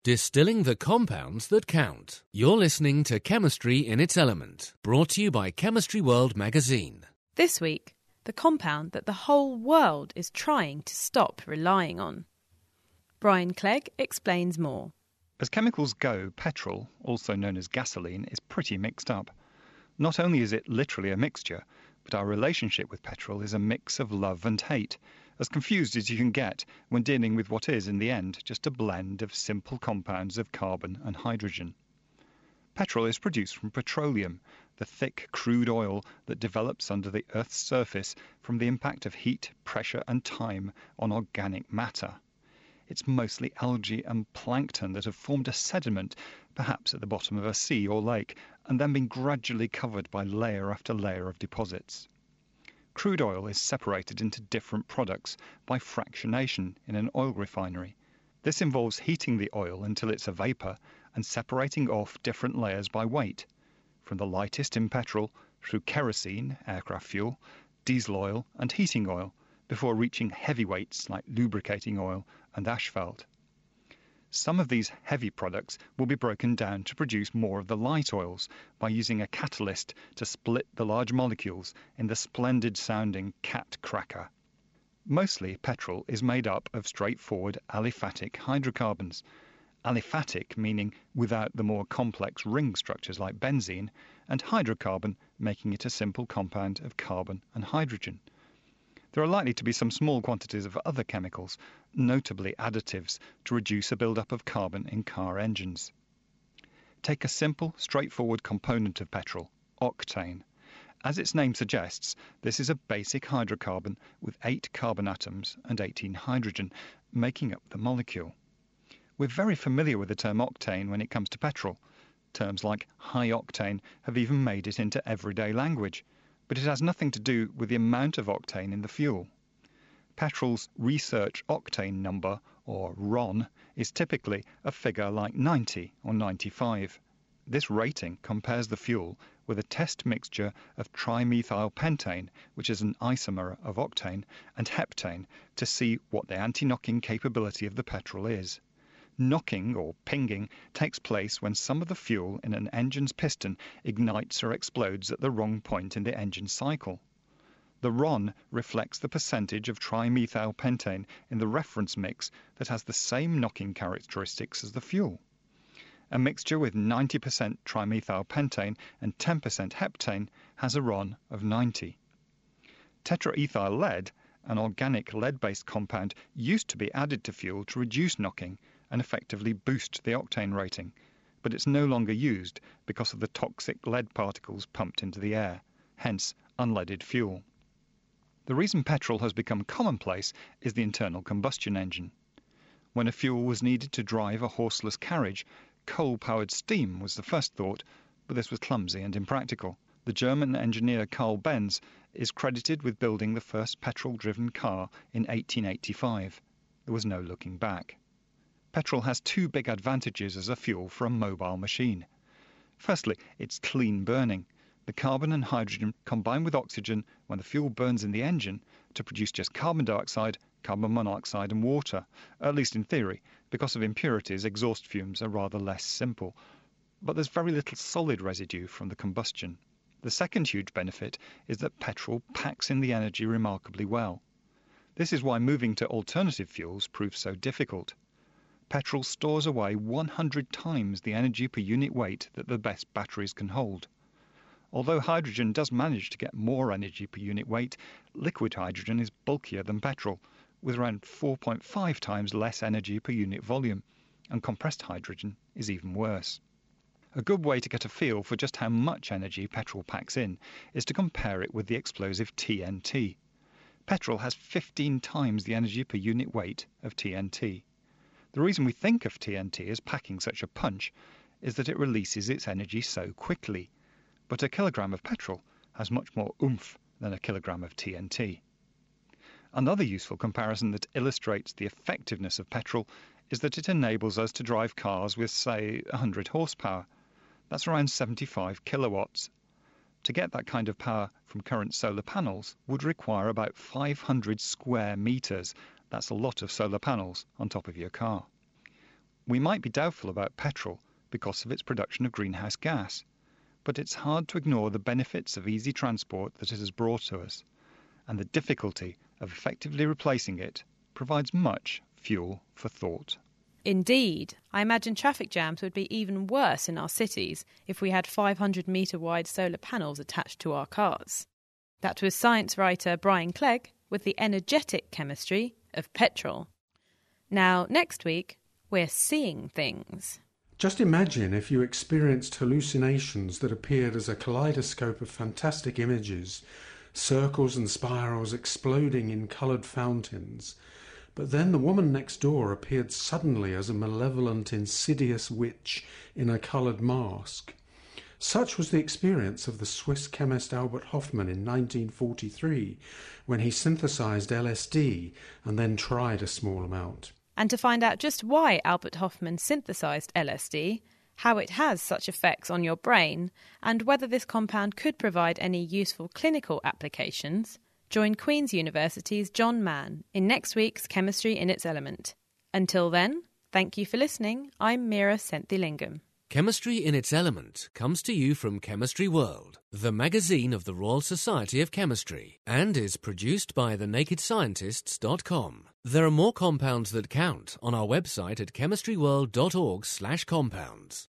Distilling the compounds that count. You're listening to Chemistry in its Element, brought to you by Chemistry World magazine. This week, the compound that the whole world is trying to stop relying on. Brian Clegg explains more. As chemicals go, petrol, also known as gasoline, is pretty mixed up. Not only is it literally a mixture, but our relationship with petrol is a mix of love and hate, as confused as you can get when dealing with what is, in the end, just a blend of simple compounds of carbon and hydrogen. Petrol is produced from petroleum, the thick crude oil that develops under the Earth's surface from the impact of heat, pressure and time on organic matter. It's mostly algae and plankton that have formed a sediment, perhaps at the bottom of a sea or lake, and then been gradually covered by layer after layer of deposits. Crude oil is separated into different products by fractionation in an oil refinery. This involves heating the oil until it's a vapour and separating off different layers by weight, from the lightest in petrol through kerosene, aircraft fuel, diesel oil and heating oil, before reaching heavyweights like lubricating oil and asphalt. Some of these heavy products will be broken down to produce more of the light oils by using a catalyst to split the large molecules in the splendid-sounding cat cracker. Mostly, petrol is made up of straightforward aliphatic hydrocarbons. Aliphatic meaning without the more complex ring structures like benzene, and hydrocarbon making it a simple compound of carbon and hydrogen. There are likely to be some small quantities of other chemicals, notably additives, to reduce a build-up of carbon in car engines. Take a simple, straightforward component of petrol, octane. As its name suggests, this is a basic hydrocarbon with 8 carbon atoms and 18 hydrogen, making up the molecule. We're very familiar with the term octane when it comes to petrol. Terms like high octane have even made it into everyday language, but it has nothing to do with the amount of octane in the fuel. Petrol's research octane number, or RON, is typically a figure like 90 or 95. This rating compares the fuel with a test mixture of trimethylpentane, which is an isomer of octane, and heptane to see what the anti-knocking capability of the petrol is. Knocking, or pinging, takes place when some of the fuel in an engine's piston ignites or explodes at the wrong point in the engine cycle. The RON reflects the percentage of trimethylpentane in the reference mix that has the same knocking characteristics as the fuel. A mixture with 90% trimethylpentane and 10% heptane has a RON of 90. Tetraethyl lead, an organic lead-based compound, used to be added to fuel to reduce knocking and effectively boost the octane rating, but it's no longer used because of the toxic lead particles pumped into the air, hence unleaded fuel. The reason petrol has become commonplace is the internal combustion engine. When a fuel was needed to drive a horseless carriage, coal-powered steam was the first thought, but this was clumsy and impractical. The German engineer Carl Benz is credited with building the first petrol-driven car in 1885. There was no looking back. Petrol has 2 big advantages as a fuel for a mobile machine. Firstly, it's clean burning. The carbon and hydrogen combine with oxygen when the fuel burns in the engine to produce just carbon dioxide, carbon monoxide and water, at least in theory. Because of impurities, exhaust fumes are rather less simple. But there's very little solid residue from the combustion. The second huge benefit is that petrol packs in the energy remarkably well. This is why moving to alternative fuels proves so difficult. Petrol stores away 100 times the energy per unit weight that the best batteries can hold. Although hydrogen does manage to get more energy per unit weight, liquid hydrogen is bulkier than petrol, with around 4.5 times less energy per unit volume, and compressed hydrogen is even worse. A good way to get a feel for just how much energy petrol packs in is to compare it with the explosive TNT. Petrol has 15 times the energy per unit weight of TNT. The reason we think of TNT as packing such a punch is that it releases its energy so quickly, but a kilogram of petrol has much more oomph than a kilogram of TNT. Another useful comparison that illustrates the effectiveness of petrol is that it enables us to drive cars with, say, 100 horsepower. That's around 75 kilowatts. To get that kind of power from current solar panels would require about 500 square meters. That's a lot of solar panels on top of your car. We might be doubtful about petrol because of its production of greenhouse gas, but it's hard to ignore the benefits of easy transport that it has brought to us, and the difficulty of effectively replacing it provides much fuel for thought. Indeed, I imagine traffic jams would be even worse in our cities if we had 500-metre wide solar panels attached to our cars. That was science writer Brian Clegg with the energetic chemistry of petrol. Now, next week, we're seeing things. Just imagine if you experienced hallucinations that appeared as a kaleidoscope of fantastic images, circles and spirals exploding in coloured fountains. But then the woman next door appeared suddenly as a malevolent, insidious witch in a coloured mask. Such was the experience of the Swiss chemist Albert Hofmann in 1943, when he synthesized LSD and then tried a small amount. And to find out just why Albert Hofmann synthesized LSD, how it has such effects on your brain, and whether this compound could provide any useful clinical applications, join Queen's University's John Mann in next week's Chemistry in its Element. Until then, thank you for listening. I'm Mira Senthilingam. Chemistry in its Element comes to you from Chemistry World, the magazine of the Royal Society of Chemistry, and is produced by thenakedscientists.com. There are more compounds that count on our website at chemistryworld.org/compounds.